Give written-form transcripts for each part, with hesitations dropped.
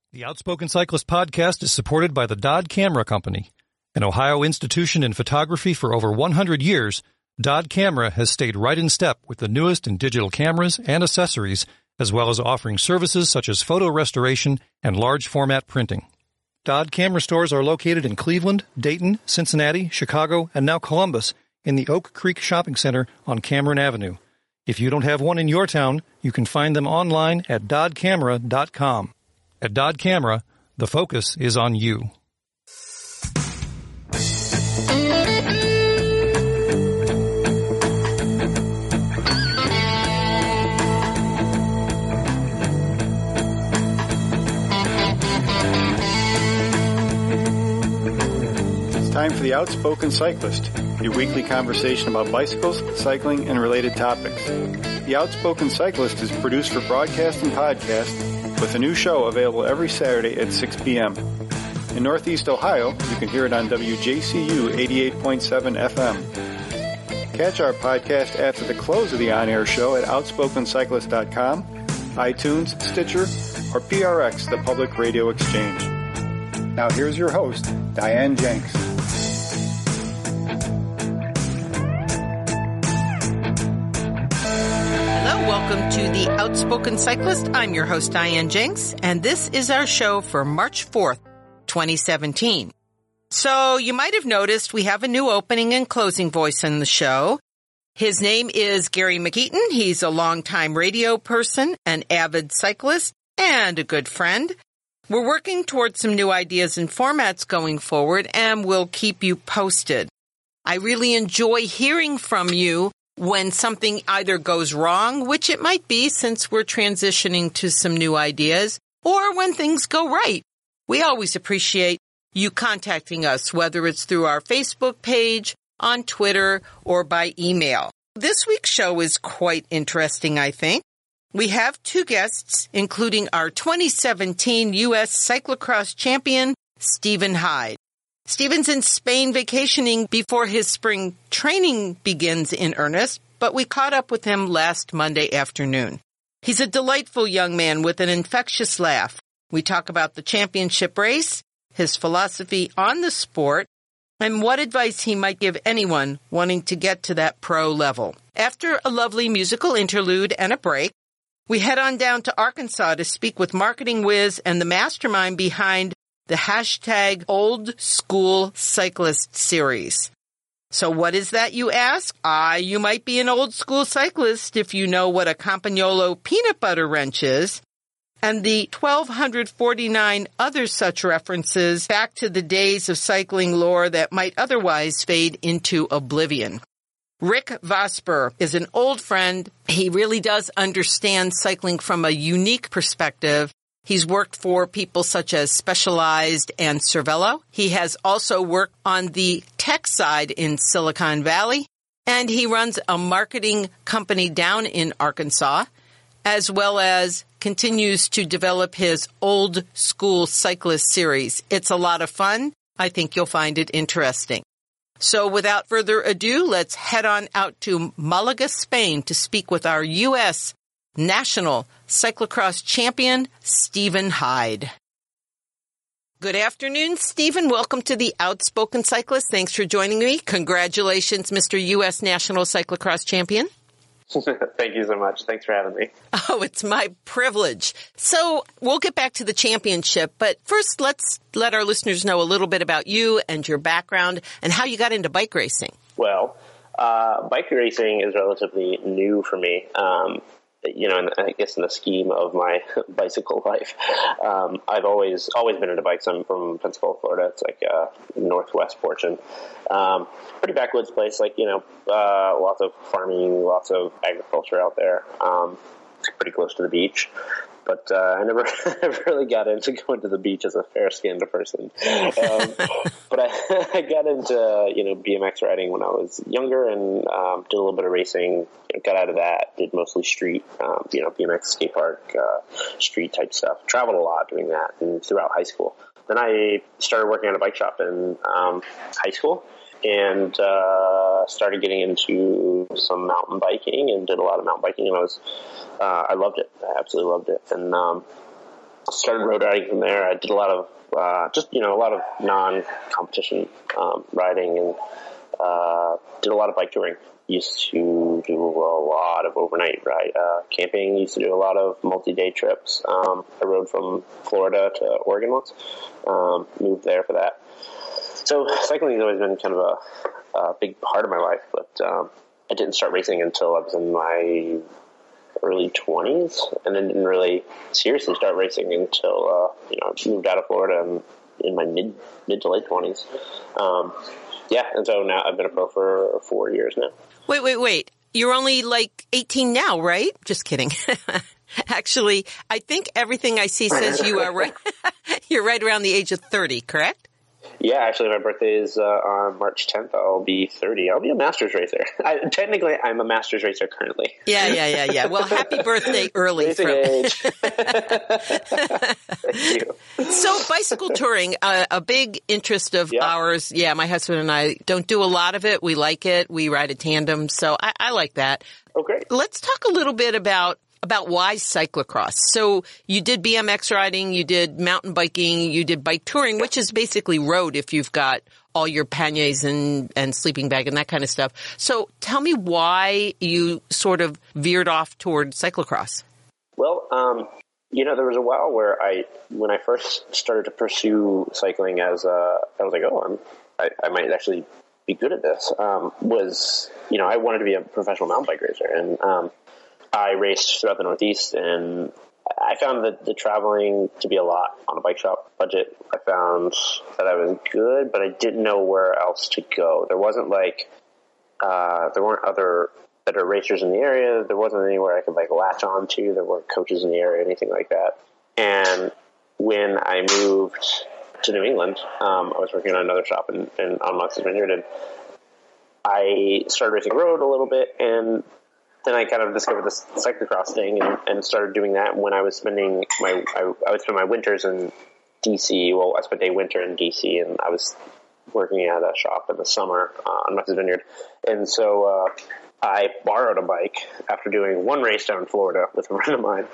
The Outspoken Cyclist podcast is supported by the Dodd Camera Company. An Ohio institution in photography for over 100 years, Dodd Camera has stayed right in step with the newest in digital cameras and accessories, as well as offering services such as photo restoration and large format printing. Dodd Camera stores are located in Cleveland, Dayton, Cincinnati, Chicago, and now Columbus in the Oak Creek Shopping Center on Cameron Avenue. If you don't have one in your town, you can find them online at doddcamera.com. At Dodd Camera, the focus is on you. It's time for the Outspoken Cyclist, your weekly conversation about bicycles, cycling, and related topics. The Outspoken Cyclist is produced for broadcast and podcast, with a new show available every Saturday at 6 p.m. In Northeast Ohio, you can hear it on WJCU 88.7 FM. Catch our podcast after the close of the on-air show at OutspokenCyclist.com, iTunes, Stitcher, or PRX, the Public Radio Exchange. Now here's your host, Diane Jenks. Welcome to the Outspoken Cyclist. I'm your host, Diane Jenks, and this is our show for March 4th, 2017. So you might have noticed we have a new opening and closing voice in the show. His name is Gary McEaton. He's a longtime radio person, an avid cyclist, and a good friend. We're working towards some new ideas and formats going forward, and we'll keep you posted. I really enjoy hearing from you when something either goes wrong, which it might be since we're transitioning to some new ideas, or when things go right. We always appreciate you contacting us, whether it's through our Facebook page, on Twitter, or by email. This week's show is quite interesting, I think. We have two guests, including our 2017 U.S. Cyclocross champion, Stephen Hyde. Stephen's in Spain vacationing before his spring training begins in earnest, but we caught up with him last Monday afternoon. He's a delightful young man with an infectious laugh. We talk about the championship race, his philosophy on the sport, and what advice he might give anyone wanting to get to that pro level. After a lovely musical interlude and a break, we head on down to Arkansas to speak with Marketing Wiz and the mastermind behind the hashtag Old School Cyclist series. So what is that, you ask? You might be an old school cyclist if you know what a Campagnolo peanut butter wrench is, and the 1,249 other such references back to the days of cycling lore that might otherwise fade into oblivion. Rick Vosper is an old friend. He really does understand cycling from a unique perspective. He's worked for people such as Specialized and Cervelo. He has also worked on the tech side in Silicon Valley, and he runs a marketing company down in Arkansas, as well as continues to develop his Old School Cyclist series. It's a lot of fun. I think you'll find it interesting. So without further ado, let's head on out to Malaga, Spain to speak with our U.S. National Cyclocross champion, Stephen Hyde. Good afternoon, Stephen. Welcome to the Outspoken Cyclist. Thanks for joining me. Congratulations, Mr. U.S. National Cyclocross champion. Thank you so much. Thanks for having me. Oh, it's my privilege. So we'll get back to the championship, but first let's let our listeners know a little bit about you and your background and how you got into bike racing. Well, bike racing is relatively new for me. And I guess in the scheme of my bicycle life, I've always been into bikes. I'm from Pensacola, Florida. It's like northwest portion. Pretty backwoods place, lots of farming, lots of agriculture out there. Pretty close to the beach. But I never really got into going to the beach as a fair-skinned person. But I got into BMX riding when I was younger and did a little bit of racing. Got out of that, did mostly street, BMX, skate park, street type stuff. Traveled a lot doing that and throughout high school. Then I started working at a bike shop in high school and started getting into some mountain biking and did a lot of mountain biking. And I loved it. I absolutely loved it. And started road riding from there. I did a lot of a lot of non-competition riding, and did a lot of bike touring. Used to do a lot of overnight camping. Used to do a lot of multi-day trips. I rode from Florida to Oregon once. Moved there for that. So cycling has always been kind of a big part of my life, but I didn't start racing until I was in my early 20s, and then didn't really seriously start racing until I moved out of Florida and in my mid to late 20s. And so now I've been a pro for 4 years now. Wait. You're only like 18 now, right? Just kidding. Actually, I think everything I see says you are right. You're right around the age of 30, correct? Yeah, actually, my birthday is on March 10th. I'll be 30. I'll be a Masters racer. Technically, I'm a Masters racer currently. Yeah. Well, happy birthday early. Racing age. Thank you. So bicycle touring, a big interest of ours. Yeah, my husband and I don't do a lot of it. We like it. We ride a tandem. So I like that. Oh, great. Let's talk a little bit about why cyclocross. So you did BMX riding, you did mountain biking, you did bike touring, which is basically road if you've got all your panniers and sleeping bag and that kind of stuff. So tell me why you sort of veered off toward cyclocross. Well, there was a while where when I first started to pursue cycling I was like, I might actually be good at this. I wanted to be a professional mountain bike racer, and I raced throughout the Northeast, and I found the traveling to be a lot on a bike shop budget. I found that I was good, but I didn't know where else to go. There wasn't there weren't other better racers in the area. There wasn't anywhere I could latch on to. There weren't coaches in the area, anything like that. And when I moved to New England, I was working on another shop on Martha's Vineyard, and I started racing the road a little bit, and then I kind of discovered this cyclocross thing and started doing that when I was spending I would spend my winters in DC. Well, I spent a winter in DC, and I was working at a shop in the summer on Martha's Vineyard. And so I borrowed a bike after doing one race down in Florida with a friend of mine.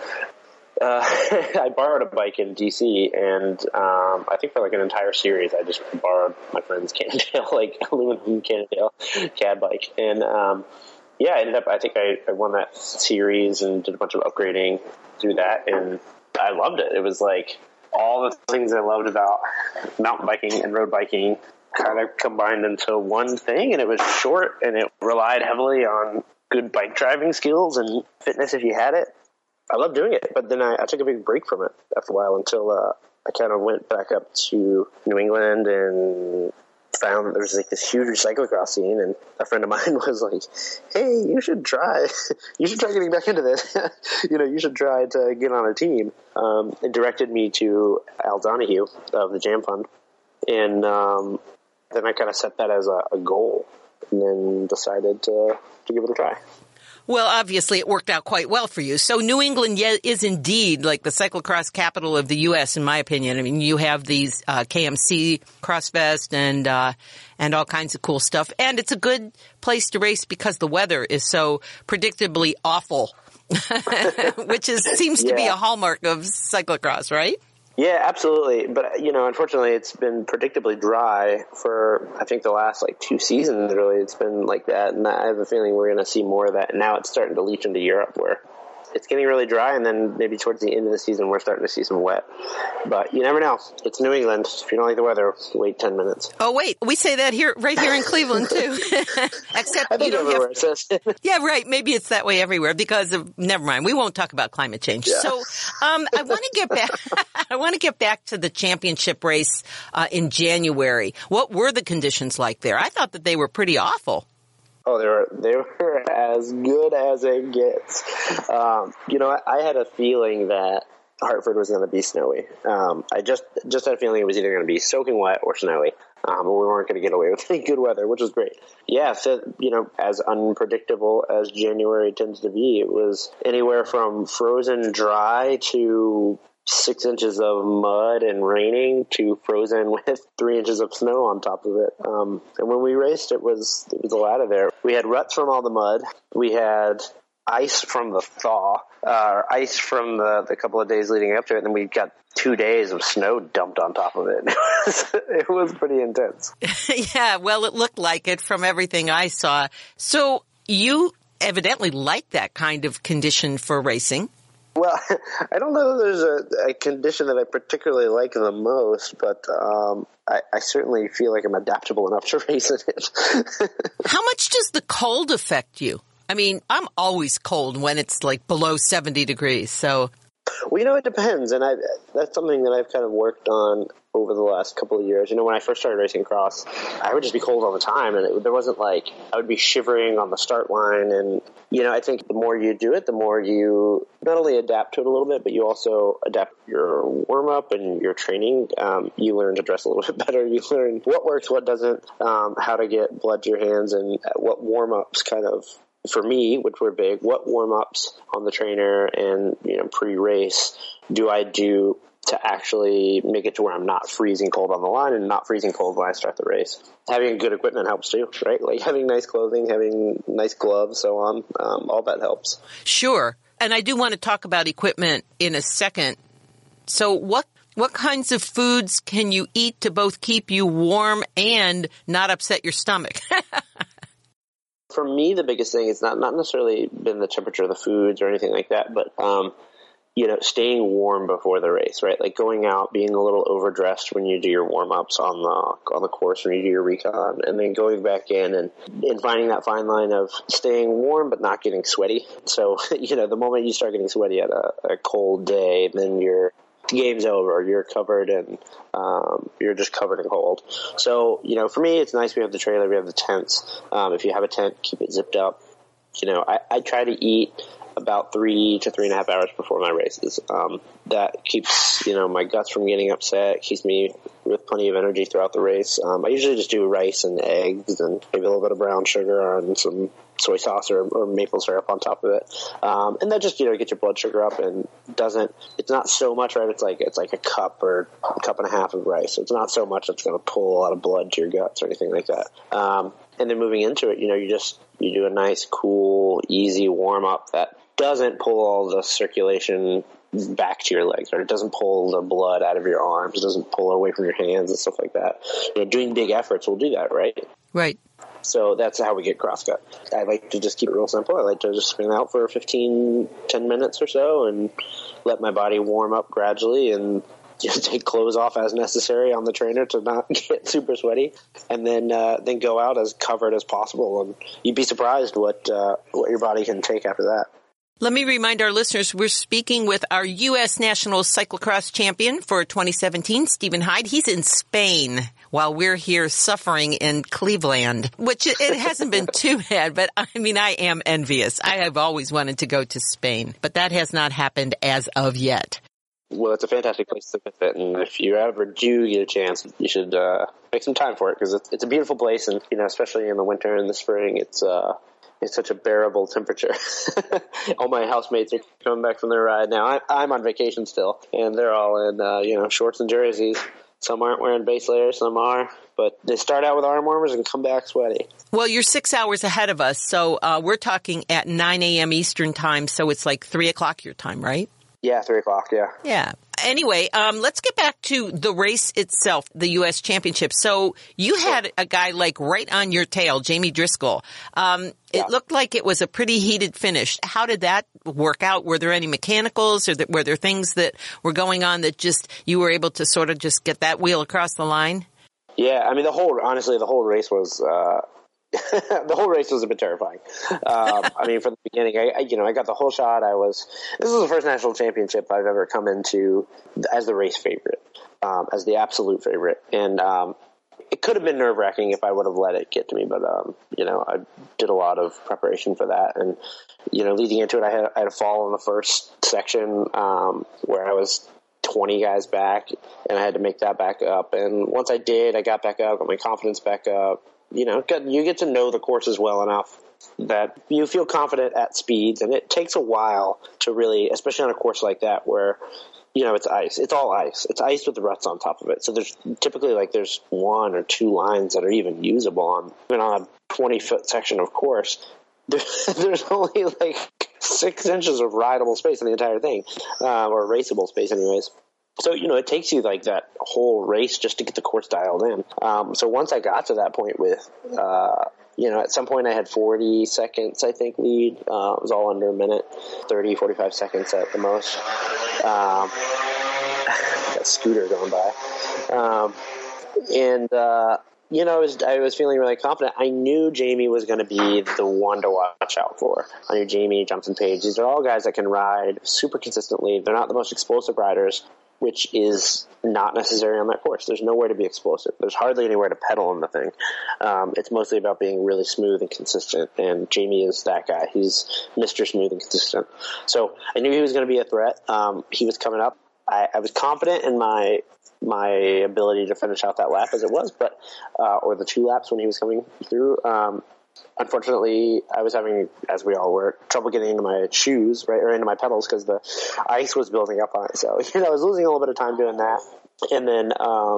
I borrowed a bike in DC, and I think for an entire series, I just borrowed my friend's Cannondale, aluminum Cannondale CAD bike. And I ended up, I think I won that series and did a bunch of upgrading through that, and I loved it. It was all the things I loved about mountain biking and road biking kind of combined into one thing, and it was short, and it relied heavily on good bike driving skills and fitness if you had it. I loved doing it, but then I took a big break from it after a while until I kind of went back up to New England and found that there was this huge cyclocross scene, and a friend of mine was like, "Hey, you should try getting back into this. You should try to get on a team." It directed me to Al Donahue of the Jam Fund, and then I kind of set that as a goal, and then decided to give it a try. Well, obviously it worked out quite well for you. So New England is indeed the cyclocross capital of the U.S., in my opinion. I mean, you have these KMC CrossFest and all kinds of cool stuff. And it's a good place to race because the weather is so predictably awful, which seems to be a hallmark of cyclocross, right? Yeah, absolutely. But, unfortunately, it's been predictably dry for, I think, the last, 2 seasons, really. It's been like that, and I have a feeling we're going to see more of that. And now it's starting to leach into Europe, where it's getting really dry, and then maybe towards the end of the season, we're starting to see some wet. But you never know. It's New England. If you don't like the weather, wait 10 minutes. Oh, wait. We say that right here in Cleveland, too. Except I think everywhere it says. Yeah, right. Maybe it's that way everywhere because of, never mind. We won't talk about climate change. Yeah. So, I want to get back, I want to get back to the championship race, in January. What were the conditions like there? I thought that they were pretty awful. Oh, they were as good as it gets. I had a feeling that Hartford was going to be snowy. I just had a feeling it was either going to be soaking wet or snowy. But we weren't going to get away with any good weather, which was great. Yeah, so, as unpredictable as January tends to be, it was anywhere from frozen dry to 6 inches of mud and raining to frozen with 3 inches of snow on top of it. And when we raced, it was a lot of there. We had ruts from all the mud. We had ice from the thaw, ice from the couple of days leading up to it, and then we got 2 days of snow dumped on top of it. It was pretty intense. Yeah, well, it looked like it from everything I saw. So you evidently like that kind of condition for racing. Well, I don't know that there's a condition that I particularly like the most, but I certainly feel like I'm adaptable enough to race in it. How much does the cold affect you? I mean, I'm always cold when it's like below 70 degrees, so... Well, it depends, and that's something that I've kind of worked on over the last couple of years. When I first started racing cross, I would just be cold all the time, and there wasn't like, I would be shivering on the start line, and, I think the more you do it, the more you not only adapt to it a little bit, but you also adapt your warm-up and your training. You learn to dress a little bit better. You learn what works, what doesn't, how to get blood to your hands, and what warm-ups kind of, for me, which were big, what warm-ups on the trainer and, pre-race do I do to actually make it to where I'm not freezing cold on the line and not freezing cold when I start the race. Having good equipment helps too, right? Like having nice clothing, having nice gloves, so on, all that helps. Sure. And I do want to talk about equipment in a second. So what kinds of foods can you eat to both keep you warm and not upset your stomach? For me, the biggest thing is not necessarily been the temperature of the foods or anything like that, but, staying warm before the race, right? Like going out, being a little overdressed when you do your warm-ups on the course, when you do your recon, and then going back in and finding that fine line of staying warm but not getting sweaty. So, the moment you start getting sweaty at a cold day, then your game's over. You're covered and you're just covered in cold. So, for me, it's nice we have the trailer, we have the tents. If you have a tent, keep it zipped up. I try to eat about 3 to 3.5 hours before my races. That keeps, my guts from getting upset, keeps me with plenty of energy throughout the race. I usually just do rice and eggs and maybe a little bit of brown sugar and some soy sauce or maple syrup on top of it. And that just, get your blood sugar up and it's not so much, right? It's like a cup or a cup and a half of rice. So it's not so much that's going to pull a lot of blood to your guts or anything like that. And then moving into it, you do a nice, cool, easy warm up that doesn't pull all the circulation back to your legs, or it doesn't pull the blood out of your arms, it doesn't pull it away from your hands and stuff like that. Doing big efforts will do that, right? Right. So that's how we get cross-cut. I like to just keep it real simple. I like to just spin out for 10 minutes or so and let my body warm up gradually and just take clothes off as necessary on the trainer to not get super sweaty, and then go out as covered as possible. And you'd be surprised what your body can take after that. Let me remind our listeners, we're speaking with our U.S. National Cyclocross Champion for 2017, Stephen Hyde. He's in Spain while we're here suffering in Cleveland, which it hasn't been too bad, but I mean, I am envious. I have always wanted to go to Spain, but that has not happened as of yet. Well, it's a fantastic place to visit, and if you ever do get a chance, you should make some time for it, because it's a beautiful place, and especially in the winter and the spring, it's such a bearable temperature. All my housemates are coming back from their ride now. I'm on vacation still, and they're all in shorts and jerseys. Some aren't wearing base layers, some are, but they start out with arm warmers and come back sweaty. Well, you're 6 hours ahead of us, so we're talking at 9 a.m. Eastern time, so it's like 3 o'clock your time, right? Yeah, 3 o'clock, yeah. Yeah. Anyway, let's get back to the race itself, the U.S. Championship. So you had a guy like right on your tail, Jamie Driscoll. It looked like it was a pretty heated finish. How did that work out? Were there any mechanicals, or were there things that were going on that just you were able to sort of just get that wheel across the line? Yeah, I mean, the whole race was the whole race was a bit terrifying. I mean, from the beginning, I got the whole shot. This was the first national championship I've ever come into as the race favorite, as the absolute favorite. And, it could have been nerve-wracking if I would have let it get to me, but, I did a lot of preparation for that. And, leading into it, I had a fall in the first section, where I was 20 guys back, and I had to make that back up. And once I did, I got back up, got my confidence back up. You get to know the courses well enough that you feel confident at speeds, and it takes a while to really, especially on a course like that where, it's ice. It's all ice. It's ice with the ruts on top of it. So there's typically there's 1 or 2 lines that are even usable on a 20-foot section of course. there's only like 6 inches of rideable space in the entire thing, or raceable space anyways. So, it takes you like that whole race just to get the course dialed in. So once I got to that point with, at some point I had 40 seconds, I think, lead. It was all under a minute, 30, 45 seconds at the most. Got a scooter going by. I was feeling really confident. I knew Jamie was going to be the one to watch out for. I knew Jamie, Jonathan Page. These are all guys that can ride super consistently. They're not the most explosive riders, which is not necessary on that course. There's nowhere to be explosive. There's hardly anywhere to pedal on the thing. It's mostly about being really smooth and consistent, and Jamie is that guy. He's Mr. Smooth and Consistent. So I knew he was going to be a threat. He was coming up. I was confident in my ability to finish out that lap as it was, but or the 2 laps when he was coming through. Unfortunately, I was having, as we all were, trouble getting into my shoes, right, or into my pedals because the ice was building up on it. So I was losing a little bit of time doing that. And then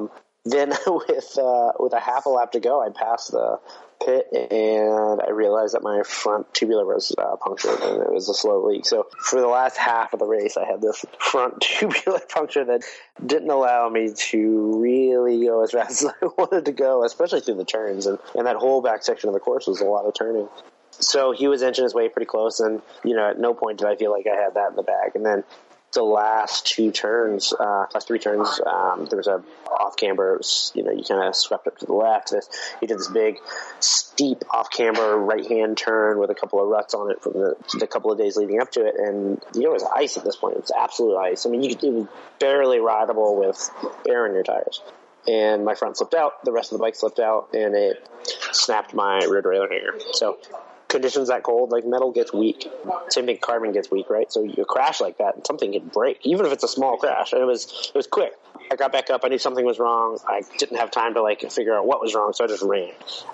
with a half a lap to go, I passed the pit and I realized that my front tubular was punctured and it was a slow leak. So for the last half of the race, I had this front tubular puncture that didn't allow me to really go as fast as I wanted to go, especially through the turns. And that whole back section of the course was a lot of turning. So he was inching his way pretty close, and at no point did I feel like I had that in the bag. And then the last 3 turns, there was a off camber. You kind of swept up to the left. He did this big, steep off camber right hand turn with a couple of ruts on it from the couple of days leading up to it, and it was ice at this point. It was absolute ice. I mean, it was barely rideable with air in your tires. And my front slipped out. The rest of the bike slipped out, and it snapped my rear derailleur hanger. So conditions that cold, like metal gets weak. Same thing, carbon gets weak, right? So you crash like that and something can break, even if it's a small crash. And it was quick. I got back up. I knew something was wrong. I didn't have time to figure out what was wrong, so I just ran.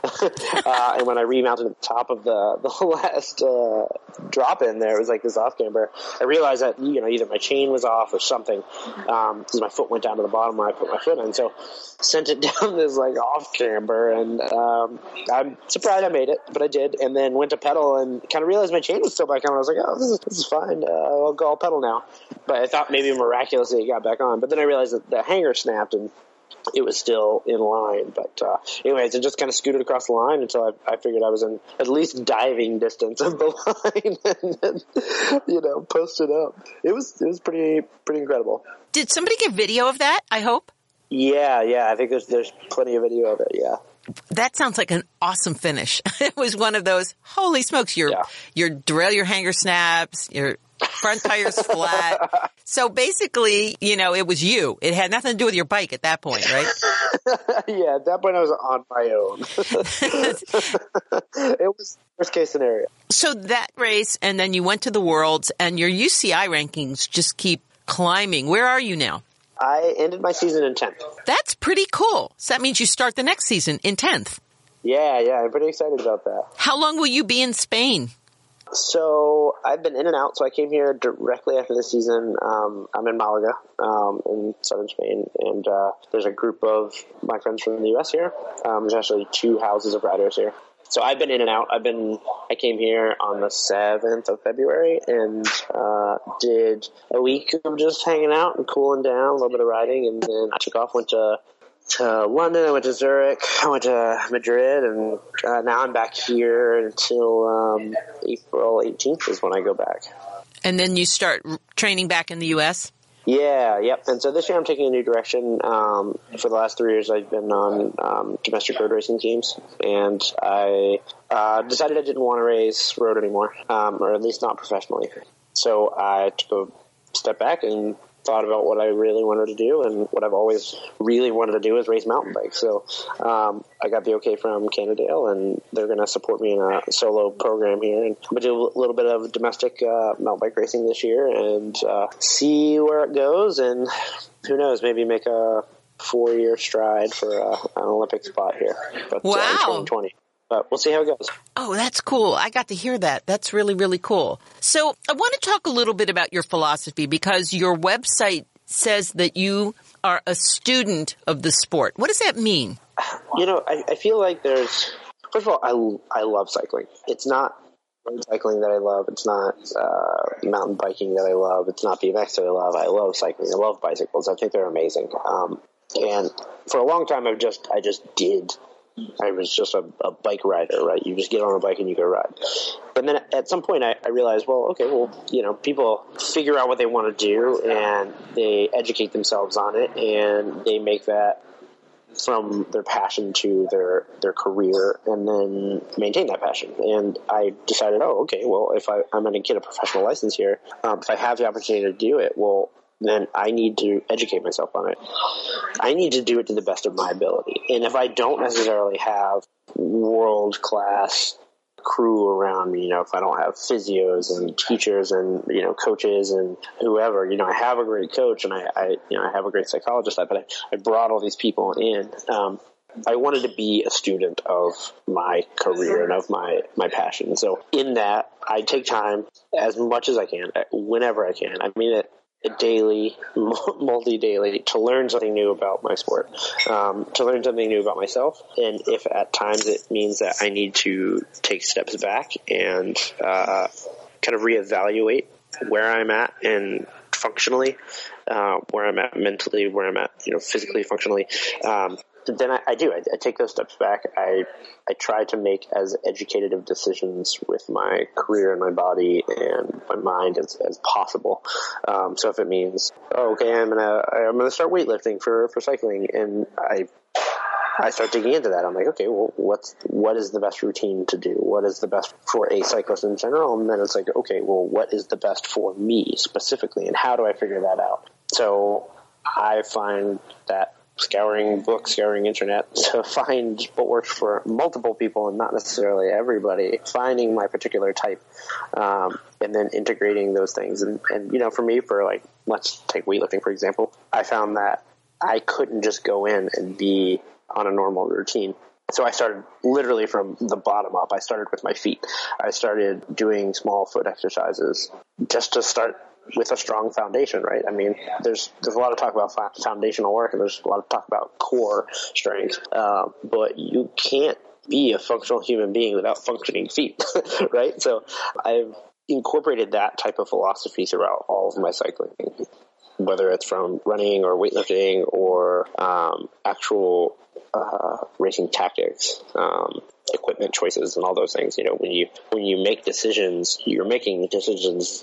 And when I remounted at the top of the last drop in there, it was like this off camber. I realized that either my chain was off or something, because my foot went down to the bottom when I put my foot in. So sent it down this off camber, and I'm surprised I made it, but I did. And then went to pedal and kind of realized my chain was still back on. I was like, oh, this is fine. I'll pedal now. But I thought maybe miraculously it got back on. But then I realized that the hanger snapped and it was still in line. But anyways, it just kind of scooted across the line until I figured I was in at least diving distance of the line and then, posted up. It was pretty incredible. Did somebody get video of that, I hope? Yeah. I think there's plenty of video of it, yeah. That sounds like an awesome finish. It was one of those, holy smokes, your derailleur hanger snaps, your front tire's flat. So basically, it was you. It had nothing to do with your bike at that point, right? Yeah, at that point I was on my own. It was worst case scenario. So that race, and then you went to the Worlds, and your UCI rankings just keep climbing. Where are you now? I ended my season in 10th. That's pretty cool. So that means you start the next season in 10th. Yeah, I'm pretty excited about that. How long will you be in Spain? So I've been in and out. So I came here directly after the season. I'm in Malaga, in southern Spain, and there's a group of my friends from the U.S. here. There's actually 2 houses of riders here. So I've been in and out. I came here on the 7th of February and did a week of just hanging out and cooling down, a little bit of riding, and then I took off, went to London, I went to Zurich, I went to Madrid, and now I'm back here until April 18th is when I go back. And then you start training back in the U.S.? Yeah, yep. And so this year I'm taking a new direction. For the last 3 years I've been on domestic road racing teams, and I decided I didn't want to race road anymore, or at least not professionally. So I took a step back and thought about what I really wanted to do, and what I've always really wanted to do is race mountain bikes. So I got the okay from Cannondale, and they're going to support me in a solo program here. And I'm going to do a little bit of domestic mountain bike racing this year and see where it goes. And who knows, maybe make a 4-year stride for an Olympic spot here. But, wow. In 2020. But we'll see how it goes. Oh, that's cool. I got to hear that. That's really, really cool. So I want to talk a little bit about your philosophy, because your website says that you are a student of the sport. What does that mean? I feel like first of all, I love cycling. It's not road cycling that I love. It's not mountain biking that I love. It's not BMX that I love. I love cycling. I love bicycles. I think they're amazing. And for a long time, I was just a bike rider, right? You just get on a bike and you go ride. But then at some point I realized, people figure out what they want to do and they educate themselves on it and they make that from their passion to their career and then maintain that passion. And I decided, if I'm going to get a professional license here, if I have the opportunity to do it, then I need to educate myself on it. I need to do it to the best of my ability. And if I don't necessarily have world-class crew around me, if I don't have physios and teachers and, coaches and whoever, I have a great coach and I have a great psychologist, but I brought all these people in. I wanted to be a student of my career and of my passion. So in that, I take time as much as I can, whenever I can. I mean it. Daily, multi-daily, to learn something new about my sport, to learn something new about myself. And if at times it means that I need to take steps back and kind of reevaluate where I'm at and functionally, where I'm at mentally, where I'm at, physically, functionally, then I do. I take those steps back. I try to make as educated of decisions with my career and my body and my mind as possible. So if it means, I'm gonna start weightlifting for cycling, and I start digging into that. I'm like, what is the best routine to do? What is the best for a cyclist in general? And then it's like, what is the best for me specifically, and how do I figure that out? So I find that scouring books, scouring internet to find what works for multiple people and not necessarily everybody, finding my particular type, and then integrating those things. And for me, let's take weightlifting, for example, I found that I couldn't just go in and be on a normal routine. So I started literally from the bottom up. I started with my feet. I started doing small foot exercises just to start with a strong foundation, right? I mean, there's a lot of talk about foundational work, and there's a lot of talk about core strength, but you can't be a functional human being without functioning feet, right? So I've incorporated that type of philosophy throughout all of my cycling, whether it's from running or weightlifting or actual racing tactics, equipment choices, and all those things. When you make decisions, you're making decisions.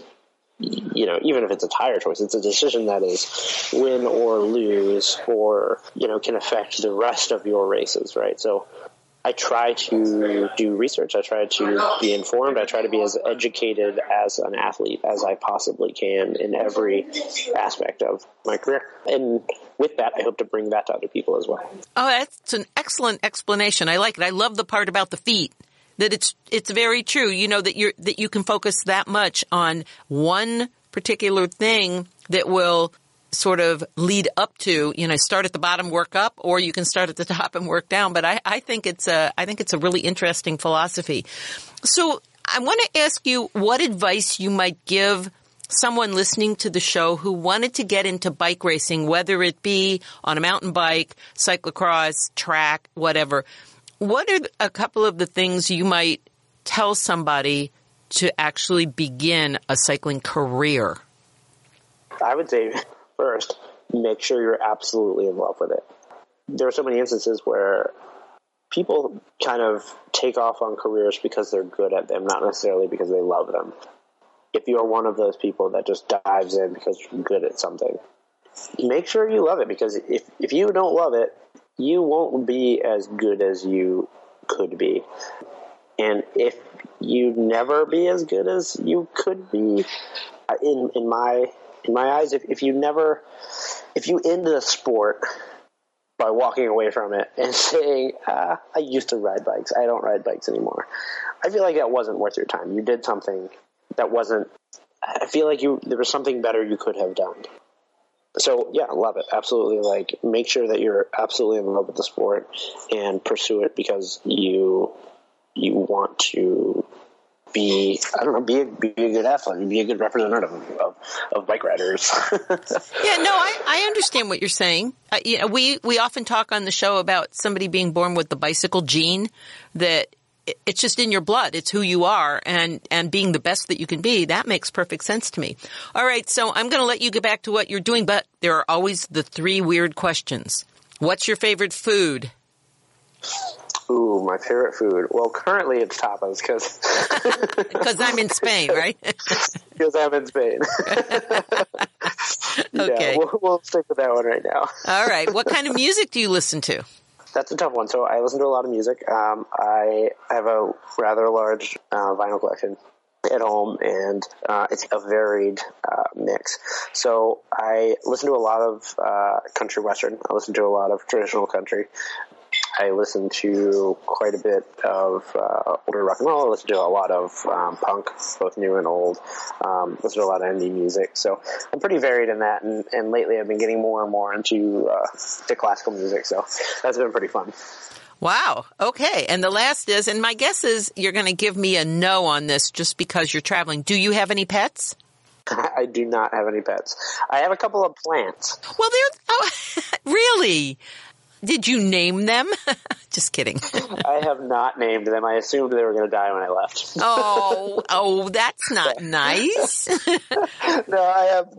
Even if it's a tire choice, it's a decision that is win or lose or, can affect the rest of your races, right? So I try to do research. I try to be informed. I try to be as educated as an athlete as I possibly can in every aspect of my career. And with that, I hope to bring that to other people as well. Oh, that's an excellent explanation. I like it. I love the part about the feet. That it's very true, that you can focus that much on one particular thing that will sort of lead up to, start at the bottom, work up, or you can start at the top and work down. But I think it's a really interesting philosophy. So I want to ask you what advice you might give someone listening to the show who wanted to get into bike racing, whether it be on a mountain bike, cyclocross, track, whatever. What are a couple of the things you might tell somebody to actually begin a cycling career? I would say, first, make sure you're absolutely in love with it. There are so many instances where people kind of take off on careers because they're good at them, not necessarily because they love them. If you are one of those people that just dives in because you're good at something, make sure you love it, because if you don't love it, you won't be as good as you could be. And if you never be as good as you could be, in my eyes, if you end the sport by walking away from it and saying, I used to ride bikes, I don't ride bikes anymore, I feel like that wasn't worth your time. You did something that wasn't, I feel like there was something better you could have done. So yeah, love it. Absolutely. Make sure that you're absolutely in love with the sport and pursue it because you want to be a good athlete, be a good representative of bike riders. Yeah, no, I understand what you're saying. We often talk on the show about somebody being born with the bicycle gene, that it's just in your blood. It's who you are, and being the best that you can be. That makes perfect sense to me. All right, so I'm going to let you get back to what you're doing, but there are always the 3 weird questions. What's your favorite food? Ooh, my favorite food. Well, currently it's tapas because I'm in Spain, right? Because I'm in Spain. Okay. Yeah, we'll stick with that one right now. All right. What kind of music do you listen to? That's a tough one. So I listen to a lot of music. I have a rather large vinyl collection at home, and it's a varied mix. So I listen to a lot of country western. I listen to a lot of traditional country. I listen to quite a bit of older rock and roll. I listen to a lot of punk, both new and old. Listen to a lot of indie music. So I'm pretty varied in that. And lately I've been getting more and more into to classical music. So that's been pretty fun. Wow. Okay. And the last is, and my guess is you're going to give me a no on this just because you're traveling. Do you have any pets? I do not have any pets. I have a couple of plants. Well, really? Did you name them? Just kidding. I have not named them. I assumed they were going to die when I left. Oh, that's not nice. No, I have.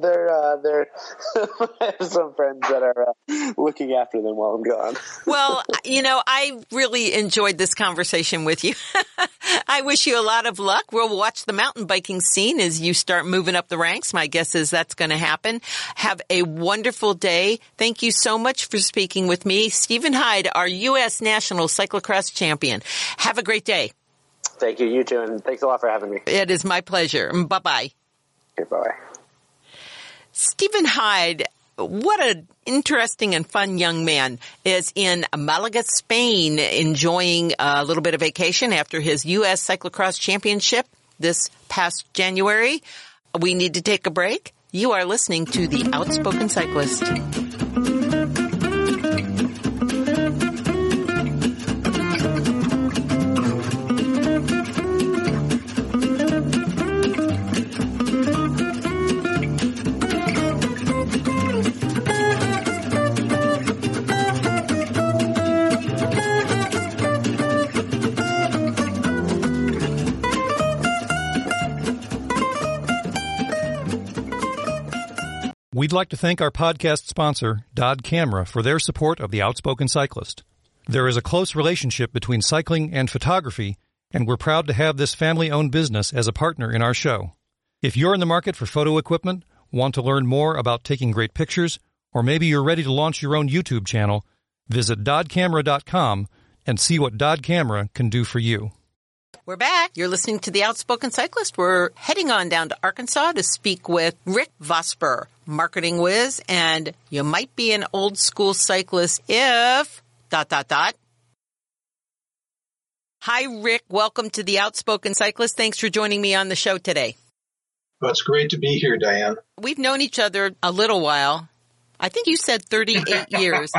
I have some friends that are looking after them while I'm gone. Well, I really enjoyed this conversation with you. I wish you a lot of luck. We'll watch the mountain biking scene as you start moving up the ranks. My guess is that's going to happen. Have a wonderful day. Thank you so much for speaking with me. Stephen Hyde, our U.S. National Cyclocross Champion. Have a great day. Thank you. You too. And thanks a lot for having me. It is my pleasure. Bye-bye. Okay, bye-bye. Stephen Hyde, what an interesting and fun young man, is in Malaga, Spain, enjoying a little bit of vacation after his U.S. Cyclocross Championship this past January. We need to take a break. You are listening to The Outspoken Cyclist. We'd like to thank our podcast sponsor, Dodd Camera, for their support of The Outspoken Cyclist. There is a close relationship between cycling and photography, and we're proud to have this family-owned business as a partner in our show. If you're in the market for photo equipment, want to learn more about taking great pictures, or maybe you're ready to launch your own YouTube channel, visit doddcamera.com and see what Dodd Camera can do for you. We're back. You're listening to The Outspoken Cyclist. We're heading on down to Arkansas to speak with Rick Vosper, marketing whiz, and you might be an old school cyclist if... ... Hi, Rick. Welcome to The Outspoken Cyclist. Thanks for joining me on the show today. Well, it's great to be here, Diane. We've known each other a little while. I think you said 38 years.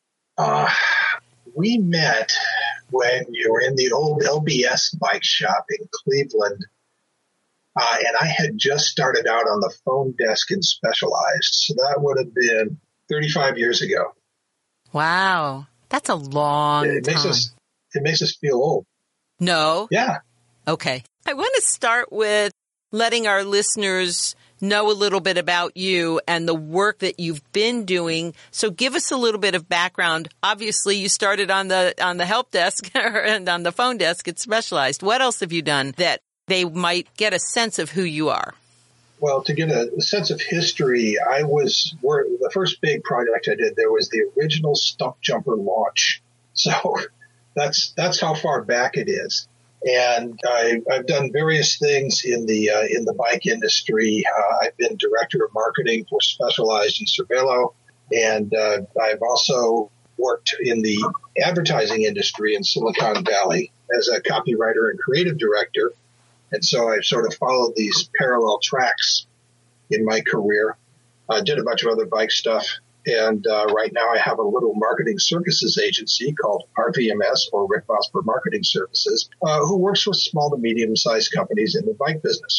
We met when you were in the old LBS bike shop in Cleveland, and I had just started out on the phone desk in Specialized, so that would have been 35 years ago. Wow, that's a long time. It makes us feel old. No? Yeah. Okay. I want to start with letting our listeners know a little bit about you and the work that you've been doing. So give us a little bit of background. Obviously, you started on the help desk and on the phone desk at Specialized. What else have you done that they might get a sense of who you are? Well, to get a sense of history, the first big project I did, there was the original Stump Jumper launch. So that's how far back it is. And I've done various things in the bike industry. I've been director of marketing for Specialized in Cervelo, and I've also worked in the advertising industry in Silicon Valley as a copywriter and creative director. And so I've sort of followed these parallel tracks in my career. I did a bunch of other bike stuff. And right now I have a little marketing services agency called RVMS, or Rick Vosper Marketing Services, who works with small to medium-sized companies in the bike business.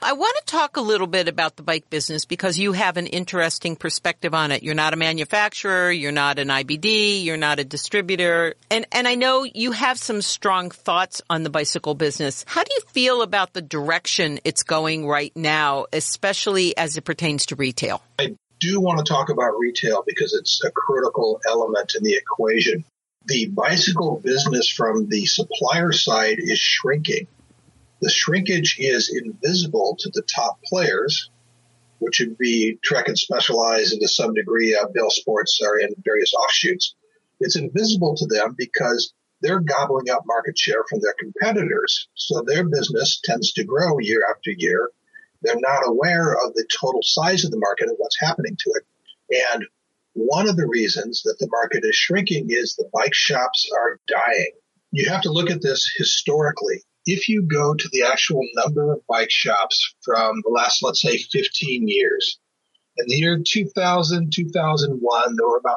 I want to talk a little bit about the bike business because you have an interesting perspective on it. You're not a manufacturer, you're not an IBD, you're not a distributor, and I know you have some strong thoughts on the bicycle business. How do you feel about the direction it's going right now, especially as it pertains to retail? I do want to talk about retail because it's a critical element in the equation. The bicycle business from the supplier side is shrinking. The shrinkage is invisible to the top players, which would be Trek and Specialized and to some degree Bell Sports are in various offshoots. It's invisible to them because they're gobbling up market share from their competitors. So their business tends to grow year after year. They're not aware of the total size of the market and what's happening to it. And one of the reasons that the market is shrinking is the bike shops are dying. You have to look at this historically. If you go to the actual number of bike shops from the last, let's say, 15 years, in the year 2000, 2001, there were about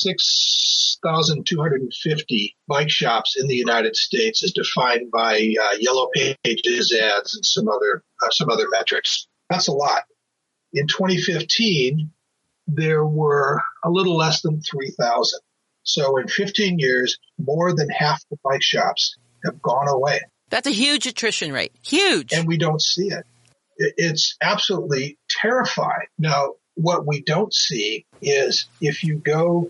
6,250 bike shops in the United States as defined by Yellow Pages ads and some other metrics. That's a lot. In 2015, there were a little less than 3,000. So in 15 years, more than half the bike shops have gone away. That's a huge attrition rate. Huge. And we don't see it. It's absolutely terrifying. Now, what we don't see is if you go,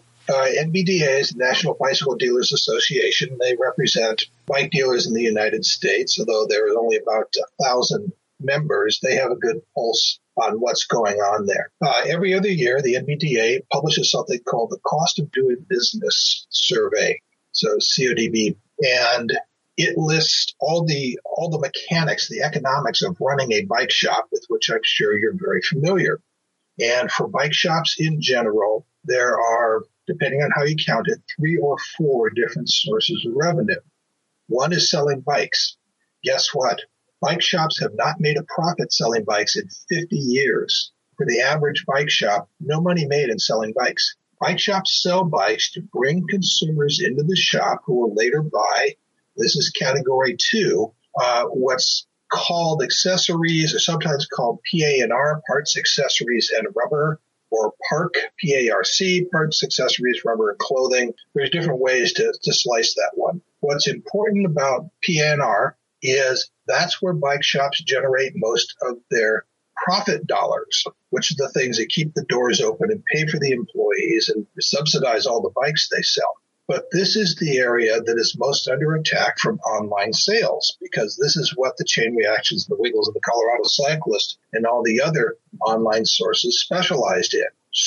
NBDA is the National Bicycle Dealers Association. They represent bike dealers in the United States, although there are only about 1,000 members. They have a good pulse on what's going on there. Every other year, the NBDA publishes something called the Cost of Doing Business Survey, so CODB, and it lists all the mechanics, the economics of running a bike shop, with which I'm sure you're very familiar. And for bike shops in general, there are, depending on how you count it, 3 or 4 different sources of revenue. One is selling bikes. Guess what? Bike shops have not made a profit selling bikes in 50 years. For the average bike shop, no money made in selling bikes. Bike shops sell bikes to bring consumers into the shop who will later buy. This is category 2, what's called accessories, or sometimes called PA&R, parts, accessories, and rubber, or PARC, P-A-R-C, parts, accessories, rubber, and clothing. There's different ways to slice that one. What's important about PA&R is that's where bike shops generate most of their profit dollars, which are the things that keep the doors open and pay for the employees and subsidize all the bikes they sell. But this is the area that is most under attack from online sales, because this is what the Chain Reactions, the Wiggles, and the Colorado Cyclist, and all the other online sources specialized in.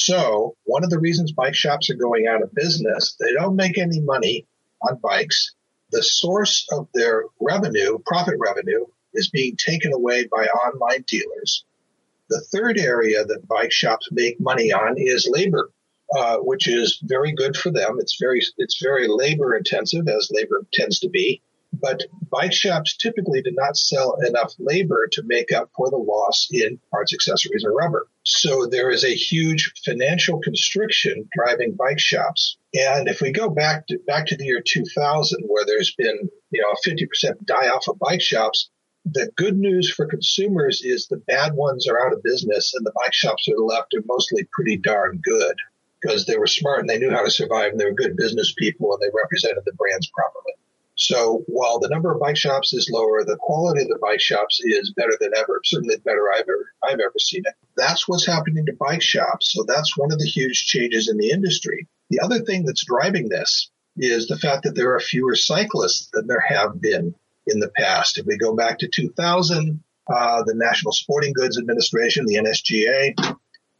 So one of the reasons bike shops are going out of business, they don't make any money on bikes. The source of their revenue, profit revenue, is being taken away by online dealers. The third area that bike shops make money on is labor. Which is very good for them. It's very labor intensive, as labor tends to be. But bike shops typically do not sell enough labor to make up for the loss in parts, accessories, or rubber. So there is a huge financial constriction driving bike shops. And if we go back to the year 2000, where there's been a 50% die-off of bike shops, the good news for consumers is the bad ones are out of business, and the bike shops that are left are mostly pretty darn good, because they were smart and they knew how to survive and they were good business people and they represented the brands properly. So while the number of bike shops is lower, the quality of the bike shops is better than ever, certainly better I've ever seen it. That's what's happening to bike shops. So that's one of the huge changes in the industry. The other thing that's driving this is the fact that there are fewer cyclists than there have been in the past. If we go back to 2000, the National Sporting Goods Administration, the NSGA,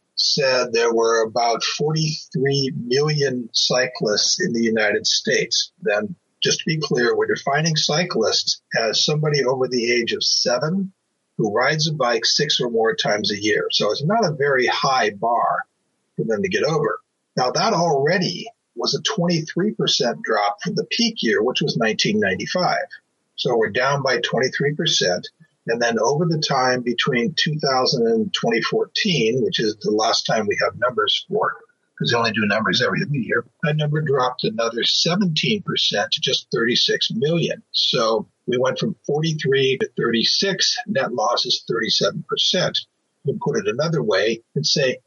said there were about 43 million cyclists in the United States. Then, just to be clear, we're defining cyclists as somebody over the age of 7 who rides a bike 6 or more times a year. So it's not a very high bar for them to get over. Now, that already was a 23% drop from the peak year, which was 1995. So we're down by 23%. And then over the time between 2000 and 2014, which is the last time we have numbers for, because they only do numbers every year, that number dropped another 17% to just 36 million. So We went from 43 to 36. Net loss is 37%. You can put it another way and say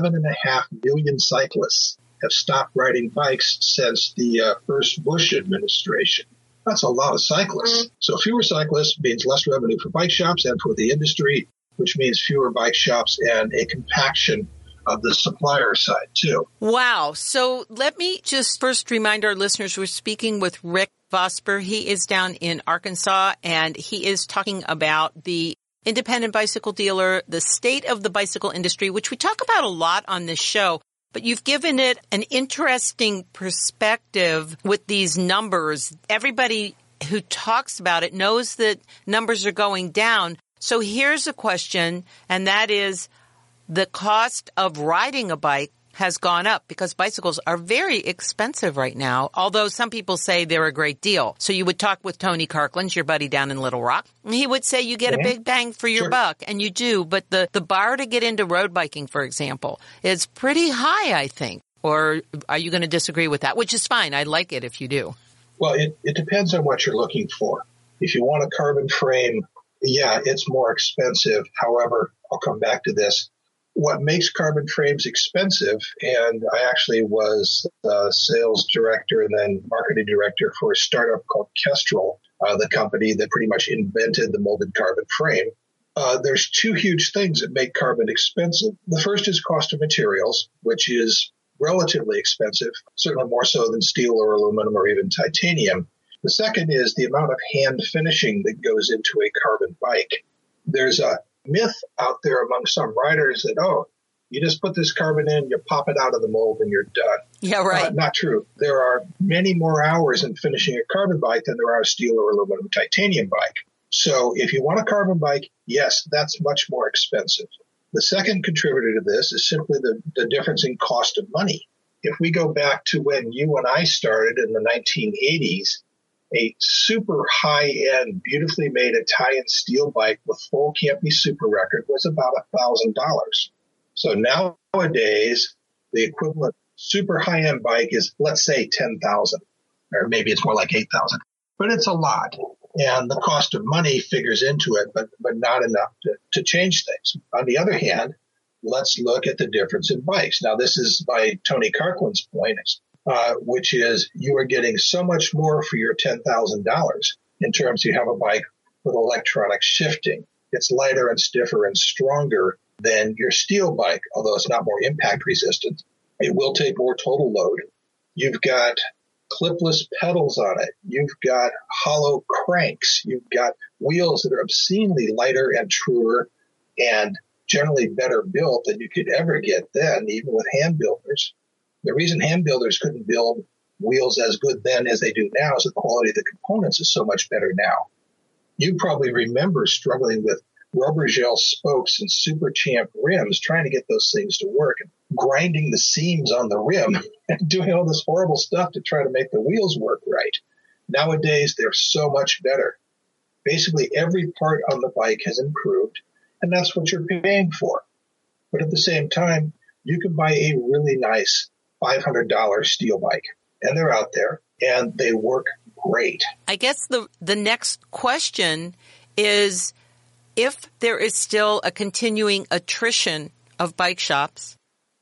7.5 million cyclists have stopped riding bikes since the first Bush administration. That's a lot of cyclists. So fewer cyclists means less revenue for bike shops and for the industry, which means fewer bike shops and a compaction of the supplier side, too. Wow. So let me just first remind our listeners we're speaking with Rick Vosper. He is down in Arkansas, and he is talking about the independent bicycle dealer, the state of the bicycle industry, which we talk about a lot on this show. But you've given it an interesting perspective with these numbers. Everybody who talks about it knows that numbers are going down. So here's a question, and that is the cost of riding a bike has gone up because bicycles are very expensive right now, although some people say they're a great deal. So you would talk with Tony Kirkland, your buddy down in Little Rock, and he would say you get a big bang for your buck, and you do. But the bar to get into road biking, for example, is pretty high, I think. Or are you going to disagree with that? Which is fine. I like it if you do. Well, it depends on what you're looking for. If you want a carbon frame, yeah, it's more expensive. However, I'll come back to this. What makes carbon frames expensive, and I actually was sales director and then marketing director for a startup called Kestrel, the company that pretty much invented the molded carbon frame. There's two huge things that make carbon expensive. The first is cost of materials, which is relatively expensive, certainly more so than steel or aluminum or even titanium. The second is the amount of hand finishing that goes into a carbon bike. There's a myth out there among some riders that, you just put this carbon in, you pop it out of the mold, and you're done. Yeah, right. Not true. There are many more hours in finishing a carbon bike than there are a steel or aluminum titanium bike. So if you want a carbon bike, yes, that's much more expensive. The second contributor to this is simply the difference in cost of money. If we go back to when you and I started in the 1980s, a super high-end, beautifully made Italian steel bike with full Campy Super record was about $1,000. So nowadays, the equivalent super high-end bike is, let's say, $10,000, or maybe it's more like $8,000. But it's a lot, and the cost of money figures into it, but not enough to change things. On the other hand, let's look at the difference in bikes. Now, this is by Tony Kirkland's point, which is you are getting so much more for your $10,000 in terms you have a bike with electronic shifting. It's lighter and stiffer and stronger than your steel bike, although it's not more impact resistant. It will take more total load. You've got clipless pedals on it. You've got hollow cranks. You've got wheels that are obscenely lighter and truer and generally better built than you could ever get then, even with hand builders. The reason hand builders couldn't build wheels as good then as they do now is the quality of the components is so much better now. You probably remember struggling with rubber gel spokes and Super Champ rims, trying to get those things to work, and grinding the seams on the rim and doing all this horrible stuff to try to make the wheels work right. Nowadays, they're so much better. Basically, every part on the bike has improved, and that's what you're paying for. But at the same time, you can buy a really nice $500 steel bike, and they're out there, and they work great. I guess the next question is if there is still a continuing attrition of bike shops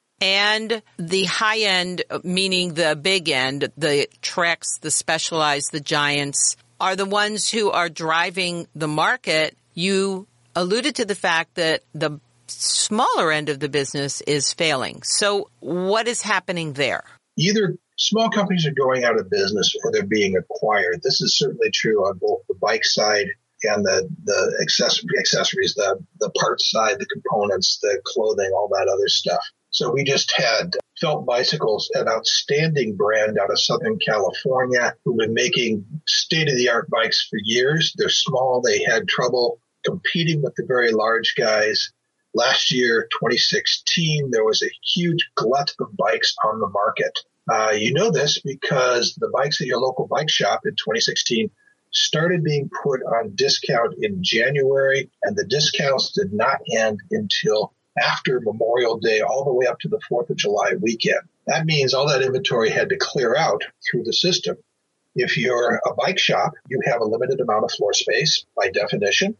and the high end, meaning the big end, the Treks, the Specialized, the Giants, are the ones who are driving the market. You alluded to the fact that the smaller end of the business is failing. So what is happening there? Either small companies are going out of business or they're being acquired. This is certainly true on both the bike side and the accessories, the parts side, the components, the clothing, all that other stuff. So we just had Felt Bicycles, an outstanding brand out of Southern California, who've been making state-of-the-art bikes for years. They're small. They had trouble competing with the very large guys. Last year, 2016, there was a huge glut of bikes on the market. You know this because the bikes at your local bike shop in 2016 started being put on discount in January, and the discounts did not end until after Memorial Day, all the way up to the 4th of July weekend. That means all that inventory had to clear out through the system. If you're a bike shop, you have a limited amount of floor space by definition.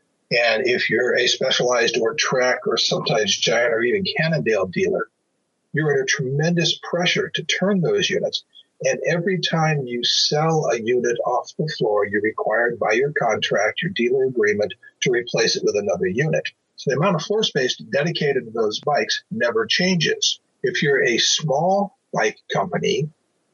And if you're a Specialized or Trek or sometimes Giant or even Cannondale dealer, you're under tremendous pressure to turn those units. And every time you sell a unit off the floor, you're required by your contract, your dealer agreement, to replace it with another unit. So the amount of floor space dedicated to those bikes never changes. If you're a small bike company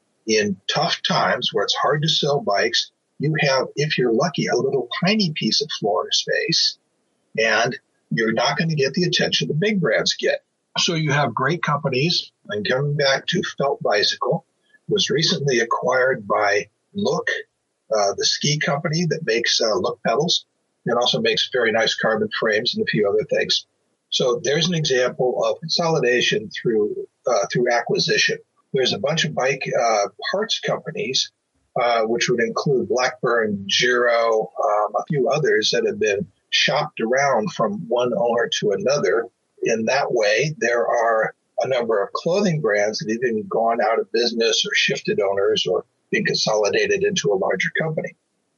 in tough times where it's hard to sell bikes, you have, if you're lucky, a little tiny piece of floor space, and you're not going to get the attention the big brands get. So you have great companies, and coming back to Felt Bicycle, was recently acquired by Look, the ski company that makes Look pedals. It also makes very nice carbon frames and a few other things. So there's an example of consolidation through acquisition. There's a bunch of bike parts companies, which would include Blackburn, Giro, a few others that have been shopped around from one owner to another. In that way, there are a number of clothing brands that have even gone out of business or shifted owners or been consolidated into a larger company.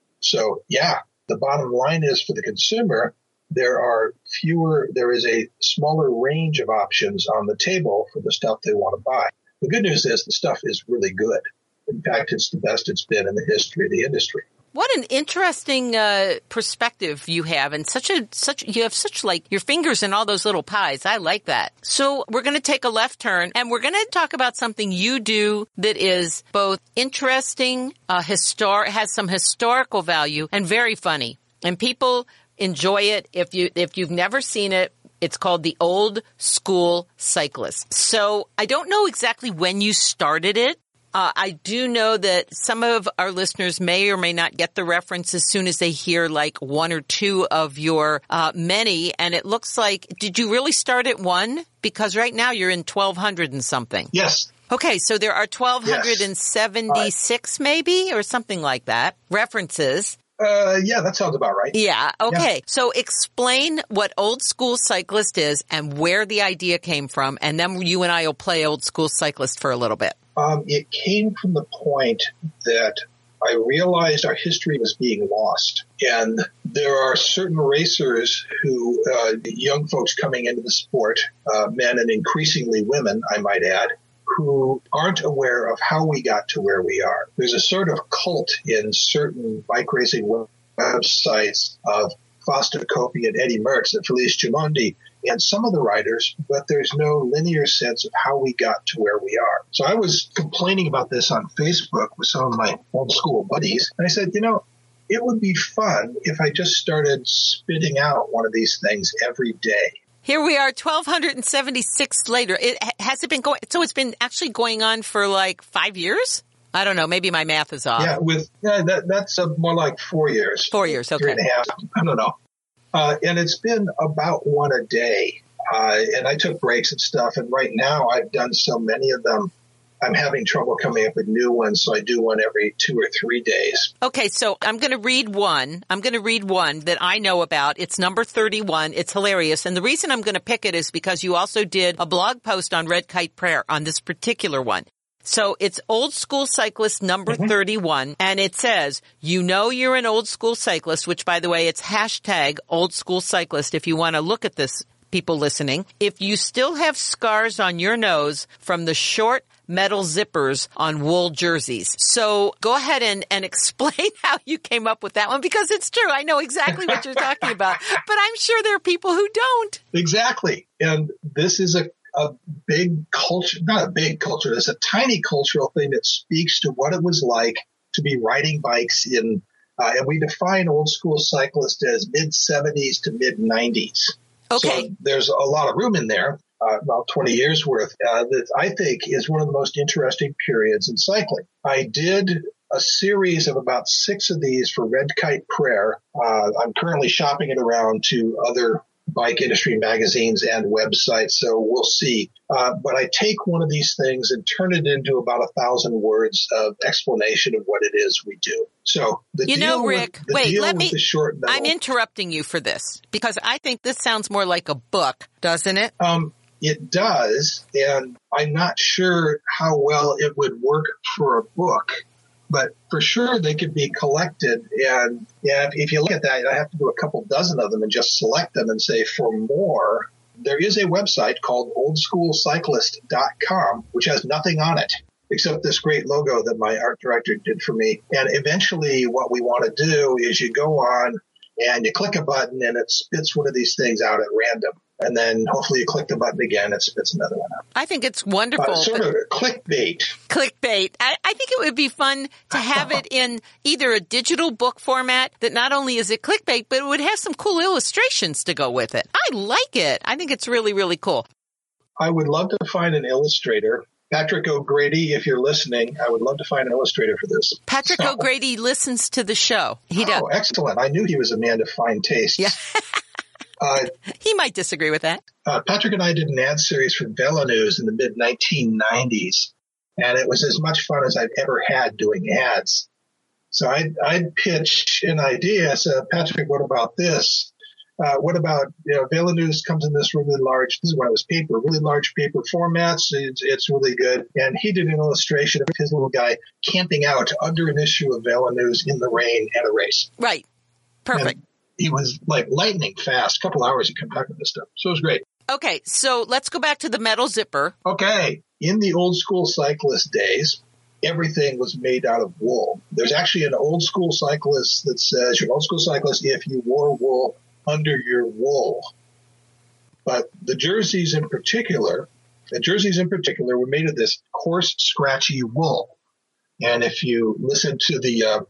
So, yeah, the bottom line is for the consumer, there is a smaller range of options on the table for the stuff they want to buy. The good news is the stuff is really good. In fact, it's the best it's been in the history of the industry. What an interesting perspective you have, and you have such like your fingers in all those little pies. I like that. So we're going to take a left turn, and we're going to talk about something you do that is both interesting, has some historical value, and very funny. And people enjoy it. If you've never seen it, it's called the Old School Cyclist. So I don't know exactly when you started it. I do know that some of our listeners may or may not get the reference as soon as they hear like one or two of your many. And it looks like, did you really start at one? Because right now you're in 1,200 and something. Yes. Okay, so there are 1,276 maybe or something like that, references. Yeah, that sounds about right. Yeah, okay. Yeah. So explain what Old School Cyclist is and where the idea came from, and then you and I will play Old School Cyclist for a little bit. It came from the point that I realized our history was being lost. And there are certain racers who, young folks coming into the sport, men and increasingly women, I might add, who aren't aware of how we got to where we are. There's a sort of cult in certain bike racing websites of Fausto Coppi and Eddie Merckx and Felice Gimondi and some of the riders, but there's no linear sense of how we got to where we are. So I was complaining about this on Facebook with some of my old school buddies, and I said, it would be fun if I just started spitting out one of these things every day. Here we are, 1,276 later. Has it been going? So it's been actually going on for like 5 years? I don't know. Maybe my math is off. Yeah, that's more like 4 years. 4 years, okay. 3.5. I don't know. And it's been about one a day. And I took breaks and stuff. And right now I've done so many of them, I'm having trouble coming up with new ones. So I do one every 2 or 3 days. Okay. So I'm going to read one. That I know about. It's number 31. It's hilarious. And the reason I'm going to pick it is because you also did a blog post on Red Kite Prayer on this particular one. So it's Old School Cyclist number 31, and it says, you're an old school cyclist, which, by the way, it's hashtag Old School Cyclist if you want to look at this, people listening. If you still have scars on your nose from the short metal zippers on wool jerseys. So go ahead and explain how you came up with that one, because it's true. I know exactly what you're talking about, but I'm sure there are people who don't. Exactly. And this is a big culture, not a big culture, it's a tiny cultural thing that speaks to what it was like to be riding bikes in, and we define Old School Cyclist as mid-70s to mid-90s. Okay. So there's a lot of room in there, about 20 years worth, that I think is one of the most interesting periods in cycling. I did a series of about 6 of these for Red Kite Prayer. I'm currently shopping it around to other bike industry magazines and websites, so we'll see. But I take one of these things and turn it into about 1,000 words of explanation of what it is we do. So Rick, I'm interrupting you for this because I think this sounds more like a book, doesn't it? It does, and I'm not sure how well it would work for a book. But for sure, they could be collected. And if you look at that, I have to do a couple dozen of them and just select them and say, for more, there is a website called oldschoolcyclist.com, which has nothing on it except this great logo that my art director did for me. And eventually what we want to do is you go on and you click a button and it spits one of these things out at random. And then hopefully you click the button again, it spits another one out. I think it's wonderful. Sort of clickbait. Clickbait. I think it would be fun to have it in either a digital book format that not only is it clickbait, but it would have some cool illustrations to go with it. I like it. I think it's really, really cool. I would love to find an illustrator. Patrick O'Grady, if you're listening, I would love to find an illustrator for this. Patrick O'Grady listens to the show. He does. Oh, excellent. I knew he was a man of fine taste. Yeah. He might disagree with that. Patrick and I did an ad series for VeloNews in the mid-1990s, and it was as much fun as I've ever had doing ads. So I'd pitch an idea. I said, Patrick, what about this? What about, VeloNews comes in this really large, this is when it was paper, really large paper formats. It's really good. And he did an illustration of his little guy camping out under an issue of VeloNews in the rain at a race. Right. Perfect. And he was like lightning fast. A couple hours he came back with this stuff. So it was great. Okay. So let's go back to the metal zipper. Okay. In the old school cyclist days, everything was made out of wool. There's actually an old school cyclist that says you're an old school cyclist if you wore wool under your wool. But the jerseys in particular were made of this coarse, scratchy wool. And if you listen to the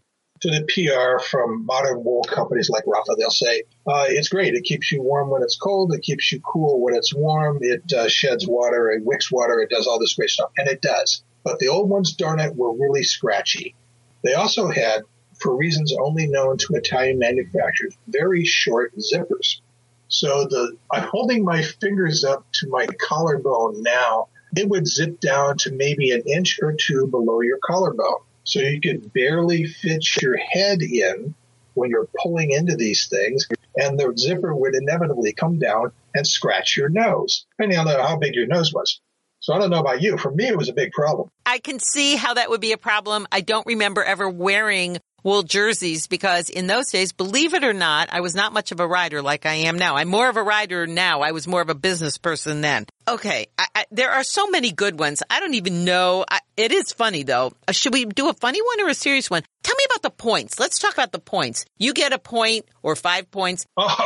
PR from modern wool companies like Rafa, they'll say, it's great. It keeps you warm when it's cold. It keeps you cool when it's warm. It sheds water. It wicks water. It does all this great stuff. And it does. But the old ones, darn it, were really scratchy. They also had, for reasons only known to Italian manufacturers, very short zippers. So I'm holding my fingers up to my collarbone now. It would zip down to maybe an inch or two below your collarbone. So you could barely fit your head in when you're pulling into these things, and the zipper would inevitably come down and scratch your nose, depending on how big your nose was. So I don't know about you. For me, it was a big problem. I can see how that would be a problem. I don't remember ever wearing wool jerseys because in those days, believe it or not, I was not much of a rider like I am now. I'm more of a rider now. I was more of a business person then. Okay. There are so many good ones. I don't even know. It is funny, though. Should we do a funny one or a serious one? Tell me about the points. Let's talk about the points. You get a point or 5 points.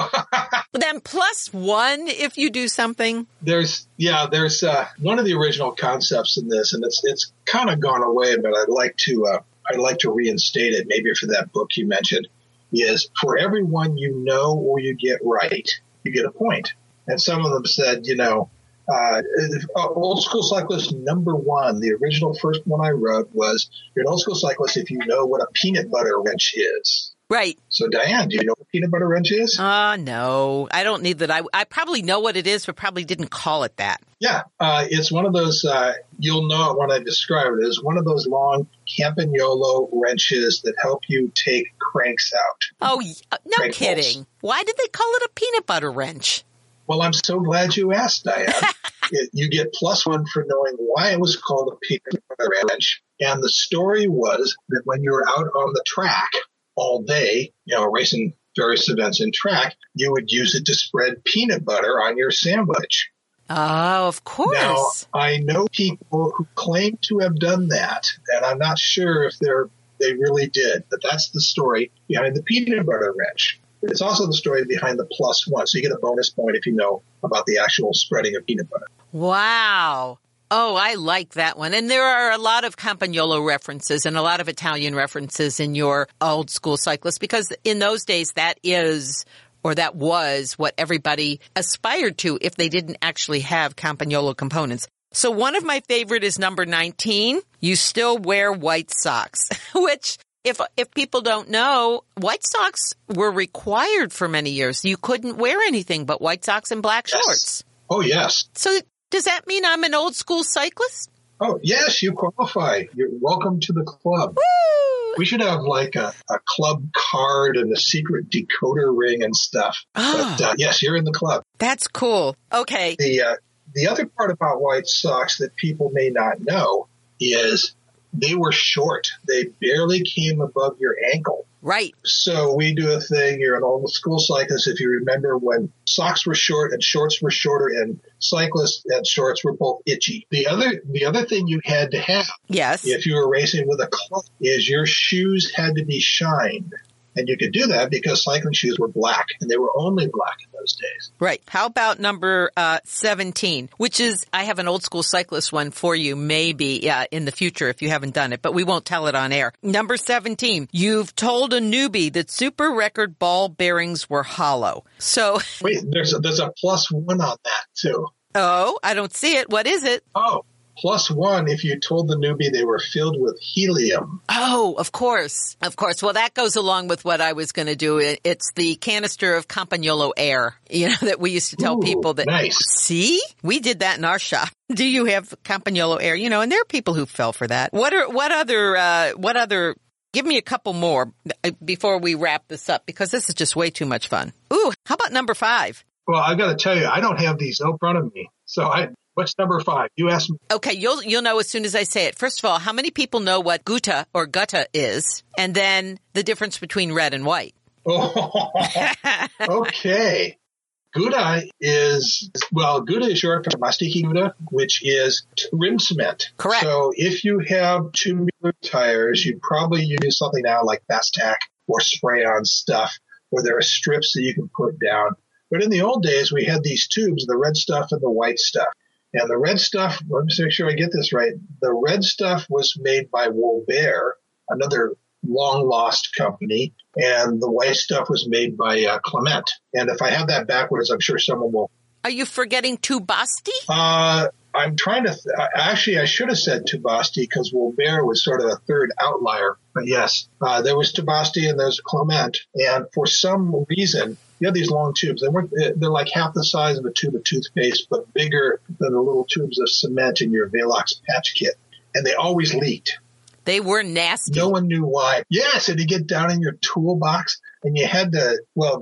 Then plus 1 if you do something. There's one of the original concepts in this, and it's kind of gone away, but I'd like to reinstate it, maybe for that book you mentioned, is for every one you know or you get right, you get a point. And some of them said, old school cyclist number 1, the original first one I wrote was, you're an old school cyclist if you know what a peanut butter wrench is. Right. So, Diane, do you know what a peanut butter wrench is? No. I don't need that. I probably know what it is, but probably didn't call it that. Yeah. It's one of those, you'll know it when I describe it, is one of those long Campagnolo wrenches that help you take cranks out. Oh, no crank kidding. bolts. Why did they call it a peanut butter wrench? Well, I'm so glad you asked, Diane. You get plus 1 for knowing why it was called a peanut butter wrench. And the story was that when you were out on the track all day, racing various events in track, you would use it to spread peanut butter on your sandwich. Oh, of course. Now, I know people who claim to have done that, and I'm not sure if they really did, but that's the story behind the peanut butter wrench. It's also the story behind the plus 1, so you get a bonus point if you know about the actual spreading of peanut butter. Wow. Oh, I like that one. And there are a lot of Campagnolo references and a lot of Italian references in your old school cyclist, because in those days that was what everybody aspired to if they didn't actually have Campagnolo components. So one of my favorite is number 19. You still wear white socks, which if people don't know, white socks were required for many years. You couldn't wear anything but white socks and black shorts. Oh, yes. So does that mean I'm an old school cyclist? Oh, yes, you qualify. You're welcome to the club. Woo! We should have like a club card and a secret decoder ring and stuff. Oh. But yes, you're in the club. That's cool. Okay. The other part about white socks that people may not know is they were short. They barely came above your ankle. Right. So we do a thing, you're an old school cyclist, if you remember when socks were short and shorts were shorter and cyclists and shorts were both itchy. The other thing you had to have, yes, if you were racing with a club, is your shoes had to be shined. And you could do that because cycling shoes were black, and they were only black in those days. Right. How about number 17, which is, I have an old school cyclist one for you, maybe in the future if you haven't done it, but we won't tell it on air. Number 17, you've told a newbie that Super Record ball bearings were hollow. So wait, there's a +1 on that too. Oh, I don't see it. What is it? Oh. +1 if you told the newbie they were filled with helium. Oh, of course. Of course. Well, that goes along with what I was going to do. It's the canister of Campagnolo air, that we used to tell people that. Nice. See? We did that in our shop. Do you have Campagnolo air? And there are people who fell for that. What other, give me a couple more before we wrap this up, because this is just way too much fun. Ooh, how about number 5? Well, I got to tell you, I don't have these in front of me. So what's number 5? You asked me. Okay, you'll know as soon as I say it. First of all, how many people know what Gutta or Gutta is? And then the difference between red and white. Oh, okay. Gutta is short for Mastiki Gutta, which is rim cement. Correct. So if you have tubular tires, you probably use something now like Fastac or spray-on stuff where there are strips that you can put down. But in the old days, we had these tubes, the red stuff and the white stuff. And the red stuff, let me make sure I get this right. The red stuff was made by Wolbert, another long-lost company. And the white stuff was made by Clement. And if I have that backwards, I'm sure someone will. Are you forgetting Tubasti? I'm trying to actually, I should have said Tubasti because Wolbert was sort of a third outlier. But yes, there was Tubasti and there's Clement. And for some reason, you have these long tubes. They're like half the size of a tube of toothpaste, but bigger than the little tubes of cement in your Velox patch kit. And they always leaked. They were nasty. No one knew why. Yes, and you get down in your toolbox and you had to,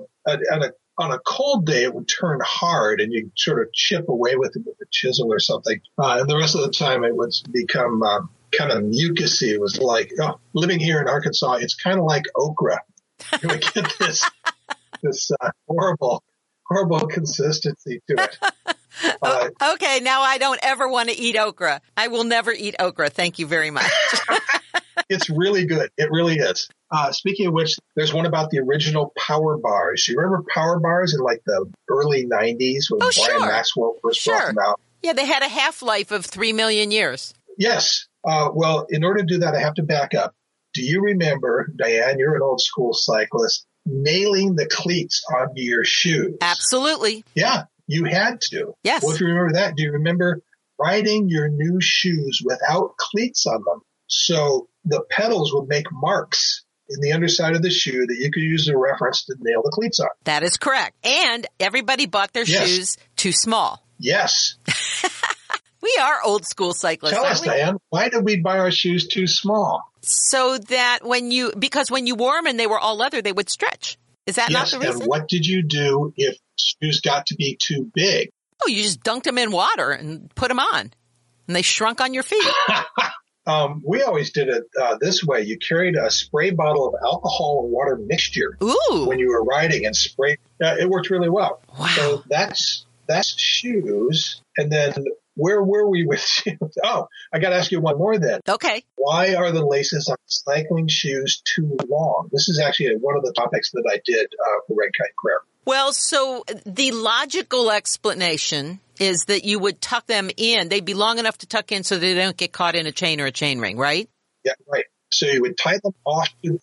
on a cold day, it would turn hard and you'd sort of chip away with it with a chisel or something. And the rest of the time it would become kind of mucusy. It was like, living here in Arkansas, it's kind of like okra. You would get this horrible consistency to it. Okay, now I don't ever want to eat okra. I will never eat okra. Thank you very much. It's really good. It really is. Speaking of which, there's one about the original power bars. You remember power bars in like the early 90s when Brian Maxwell first brought them out? Yeah, they had a half-life of 3 million years. Yes. Well, in order to do that, I have to back up. Do you remember, Diane, you're an old school cyclist, nailing the cleats onto your shoes? Absolutely. Yeah, you had to. Yes. Well, if you remember that, do you remember riding your new shoes without cleats on them? So the pedals would make marks in the underside of the shoe that you could use as a reference to nail the cleats on. That is correct. And everybody bought their shoes too small. Yes. We are old school cyclists. Tell us, Diane, why did we buy our shoes too small? So that because when you wore them and they were all leather, they would stretch. Is that not the reason? And what did you do if shoes got to be too big? Oh, you just dunked them in water and put them on. And they shrunk on your feet. We always did it this way. You carried a spray bottle of alcohol and water mixture when you were riding and sprayed. It worked really well. Wow. So that's shoes. And then where were we with shoes? Oh, I got to ask you one more then. Okay. Why are the laces on cycling shoes too long? This is actually one of the topics that I did for Red Kite Career. Well, so the logical explanation is that you would tuck them in. They'd be long enough to tuck in so they don't get caught in a chain or a chain ring, right? Yeah, right. So you would tie them off to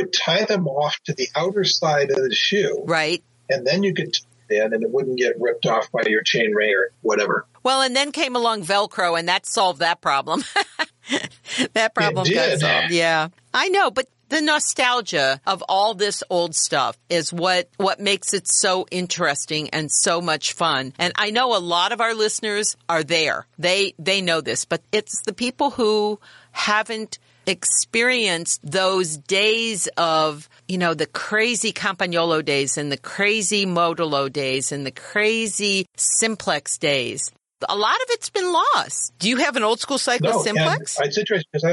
the outer side of the shoe. Right. And then you could tuck it in and it wouldn't get ripped off by your chain ring or whatever. Well, and then came along Velcro and that solved that problem. That problem got solved. Yeah. I know, but the nostalgia of all this old stuff is what makes it so interesting and so much fun. And I know a lot of our listeners are there. They know this, but it's the people who haven't experienced those days of, the crazy Campagnolo days and the crazy Modolo days and the crazy Simplex days. a lot of it's been lost. Do you have an old school cyclist simplex? It's interesting because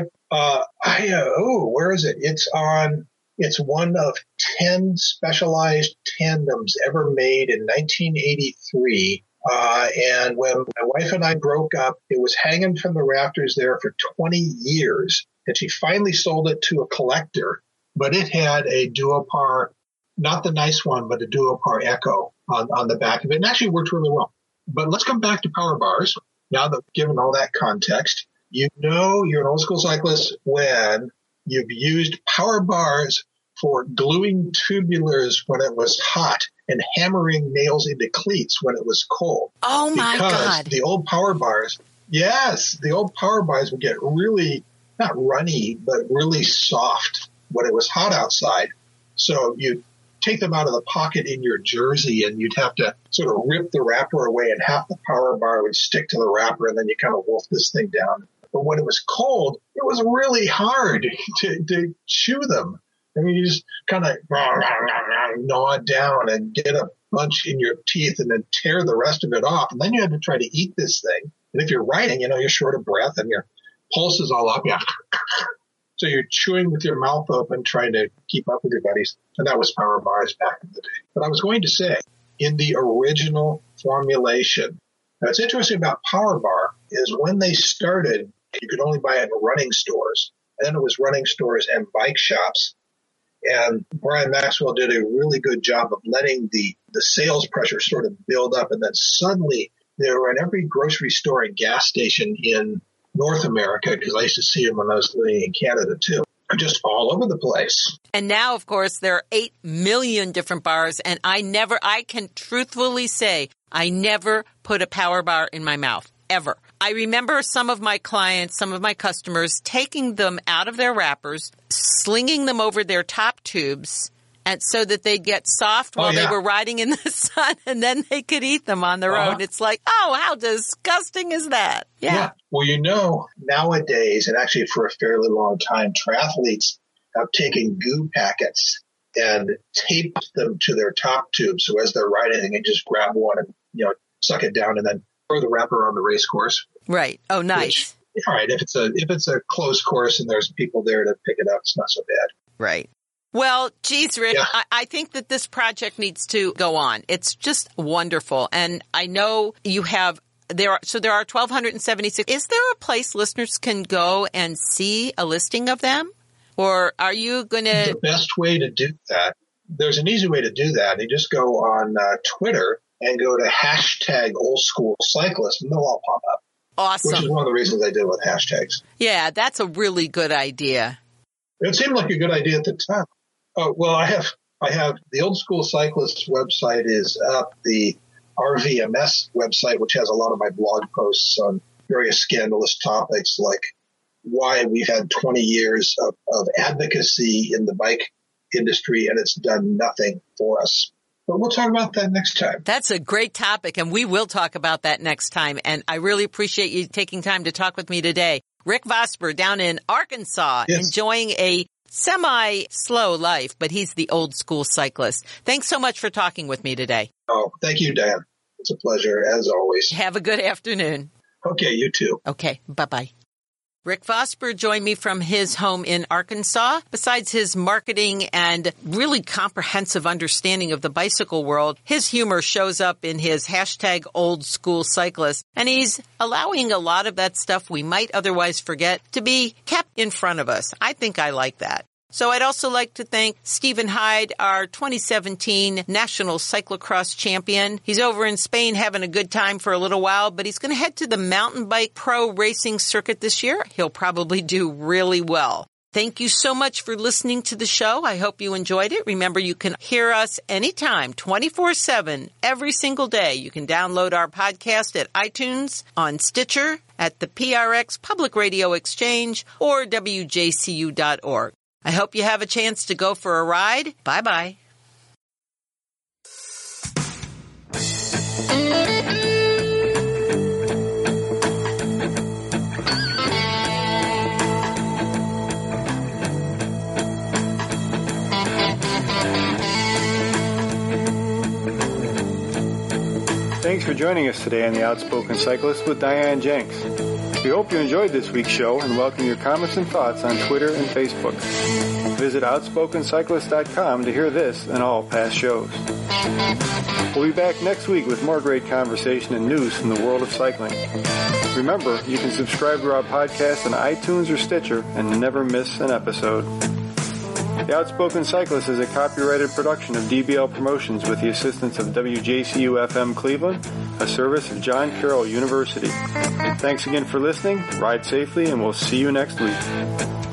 where is it? It's one of 10 specialized tandems ever made in 1983. And when my wife and I broke up, it was hanging from the rafters there for 20 years. And she finally sold it to a collector. But it had a Duopar, not the nice one, but a Duopar Echo on the back of it. And actually worked really well. But let's come back to power bars. Now that given all that context, you know you're an old school cyclist when you've used power bars for gluing tubulars when it was hot and hammering nails into cleats when it was cold. Oh, my God. Because the old power bars would get really, not runny, but really soft when it was hot outside. So you take them out of the pocket in your jersey and you'd have to sort of rip the wrapper away and half the power bar would stick to the wrapper and then you kind of wolf this thing down. But when it was cold, it was really hard to chew them. I mean, you just kind of gnaw it down and get a bunch in your teeth and then tear the rest of it off. And then you had to try to eat this thing. And if you're riding, you're short of breath and your pulse is all up. Yeah. So you're chewing with your mouth open, trying to keep up with your buddies. And that was power bars back in the day. But I was going to say, in the original formulation, now what's interesting about power bar is when they started, you could only buy it in running stores. And then it was running stores and bike shops. And Brian Maxwell did a really good job of letting the sales pressure sort of build up. And then suddenly they were in every grocery store and gas station in North America, because I used to see them when I was living in Canada too, just all over the place. And now, of course, there are 8 million different bars. And I can truthfully say, I never put a power bar in my mouth, ever. I remember some of my clients, some of my customers taking them out of their wrappers, slinging them over their top tubes, and so that they'd get soft while they were riding in the sun, and then they could eat them on the road. It's like, oh, how disgusting is that? Yeah. Well, nowadays, and actually for a fairly long time, triathletes have taken goo packets and taped them to their top tube. So as they're riding, they can just grab one and, suck it down and then throw the wrapper on the race course. Right. Oh, nice. All right. If it's a closed course and there's people there to pick it up, it's not so bad. Right. Well, geez, Rick, I think that this project needs to go on. It's just wonderful. And I know there are 1,276. Is there a place listeners can go and see a listing of them? Or are you going to? The best way to do that, there's an easy way to do that. You just go on Twitter and go to #OldSchoolCyclist and they'll all pop up. Awesome. Which is one of the reasons I did with hashtags. Yeah, that's a really good idea. It seemed like a good idea at the time. Oh, well, I have the Old School Cyclists website is up. The RVMS website, which has a lot of my blog posts on various scandalous topics, like why we've had 20 years of advocacy in the bike industry and it's done nothing for us. But we'll talk about that next time. That's a great topic, and we will talk about that next time. And I really appreciate you taking time to talk with me today. Rick Vosper down in Arkansas, enjoying a semi-slow life, but he's the old school cyclist. Thanks so much for talking with me today. Oh, thank you, Dan. It's a pleasure, as always. Have a good afternoon. Okay, you too. Okay, bye-bye. Rick Vosper joined me from his home in Arkansas. Besides his marketing and really comprehensive understanding of the bicycle world, his humor shows up in his #OldSchoolCyclist, and he's allowing a lot of that stuff we might otherwise forget to be kept in front of us. I think I like that. So I'd also like to thank Stephen Hyde, our 2017 National Cyclocross Champion. He's over in Spain having a good time for a little while, but he's going to head to the mountain bike pro racing circuit this year. He'll probably do really well. Thank you so much for listening to the show. I hope you enjoyed it. Remember, you can hear us anytime, 24/7, every single day. You can download our podcast at iTunes, on Stitcher, at the PRX Public Radio Exchange, or WJCU.org. I hope you have a chance to go for a ride. Bye-bye. Thanks Thanks for joining us today on The Outspoken Cyclist with Diane Jenks. We hope you enjoyed this week's show and welcome your comments and thoughts on Twitter and Facebook. Visit OutspokenCyclist.com to hear this and all past shows. We'll be back next week with more great conversation and news from the world of cycling. Remember, you can subscribe to our podcast on iTunes or Stitcher and never miss an episode. The Outspoken Cyclist is a copyrighted production of DBL Promotions with the assistance of WJCU-FM Cleveland, a service of John Carroll University. Thanks again for listening, ride safely, and we'll see you next week.